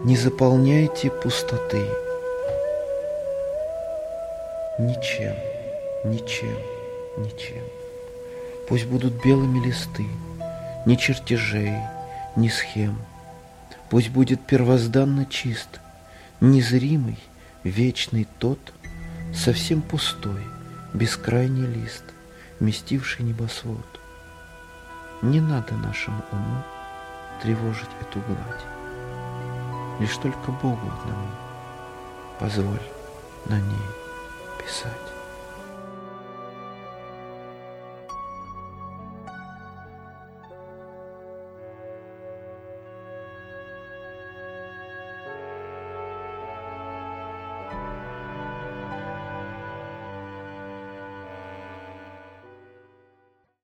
Не заполняйте пустоты ничем, ничем, ничем. Пусть будут белыми листы, ни чертежей, ни схем. Пусть будет первозданно чист, незримый, вечный тот, совсем пустой, бескрайний лист, вместивший небосвод. Не надо нашему уму тревожить эту гладь. Лишь только Богу одному позволь на ней писать.